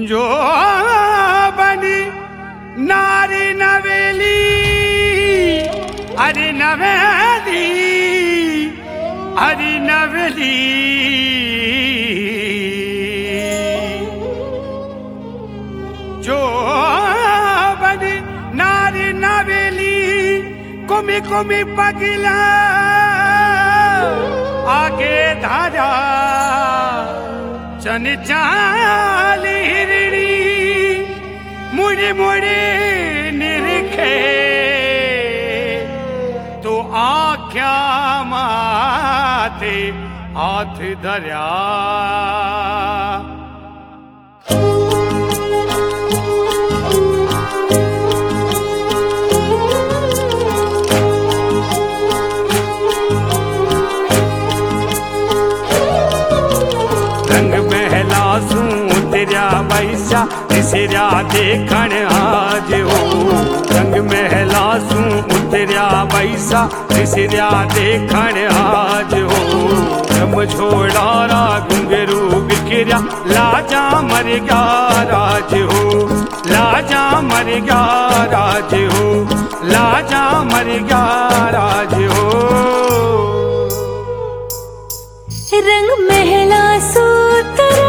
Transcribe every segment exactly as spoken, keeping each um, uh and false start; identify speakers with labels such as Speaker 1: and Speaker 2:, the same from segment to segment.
Speaker 1: जो बनी नारी नवेली, अरे नवेली, अरे नवेली, जो बनी नारी नवेली, कुमी कुमी पगला आगे धारा चन चाली हिरणी, मुड़े मुड़े निरखे तो आख्या माथे हाथ धर्या। रंग महला सू तेरा बैसा तिसरा देखण आज हो, रंग महला सू तेरा बैसा तिसरा देखण आज हो। जम छोड़ारा घुंघरू बिखरा लाजा मर गया राज हो, लाजा मर गया राज हो, लाजा मर गया राज हो।
Speaker 2: रंग महला सूतरा,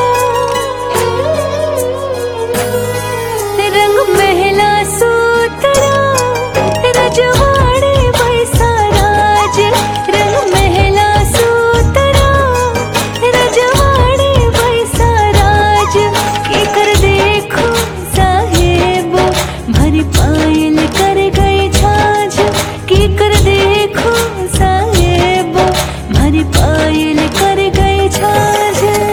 Speaker 2: रंग महला सूतरा, रजवाड़े बैसा राज। रंग महला सूतरा, रजवाड़े बैसा राज। के कर देखो साहेबो भरी पायल कर गई छाछ। के कर देखो साहेबो भरी पायल कर गई छाछ।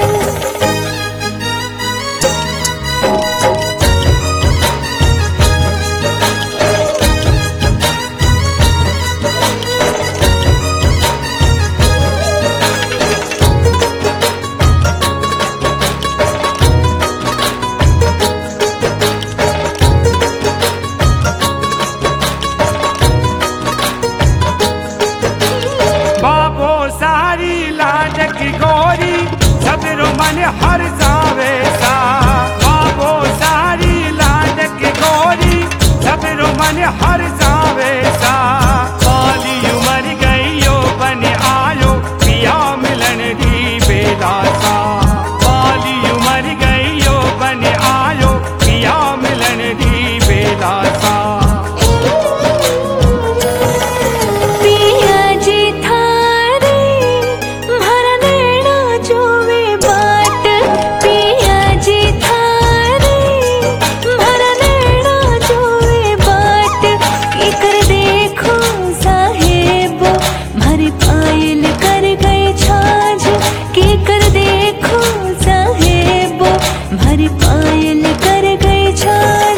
Speaker 1: बाबो सारी लाडक गोरी सबरो मन हर जावे सा। बाबो सारी लाडक गोरी सबरो मन हर जावे सा। काली उमर गईयो बन आयो पिया मिलन दी बेला सा। काली उमर गईयो बन आयो पिया मिलन दी बेला सा। भरी पायल कर गई छाछ।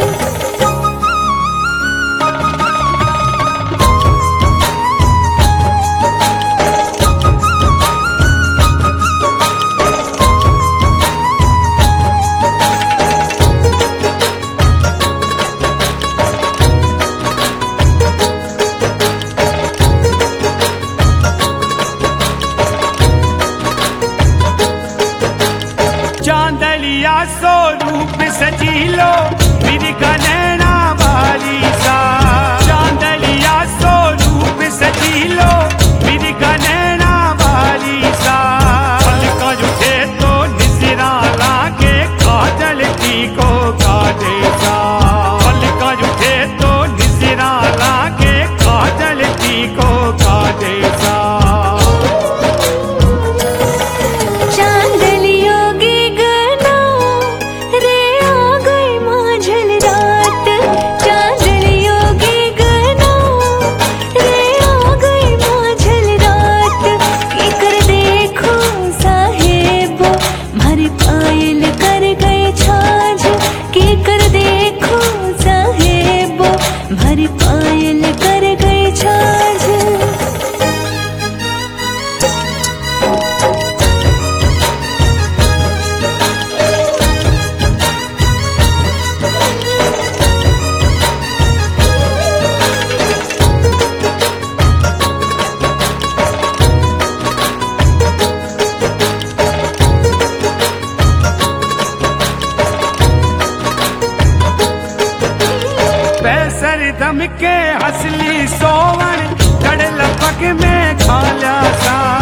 Speaker 1: चांदलिया सो रूप सजीलो मेरी कनैना वाली सा। चांदलिया सो रूप सजीलो मेरी कनैना वाली सा। पलका उठे तो निसरा लागे काजल की को काटे सा। पलका उठे तो निसरा लागे काजल की को काटे सा। भरी पायल कर गई छाछ। चमके हसली सोवण कड़ लपक में खाल्या सा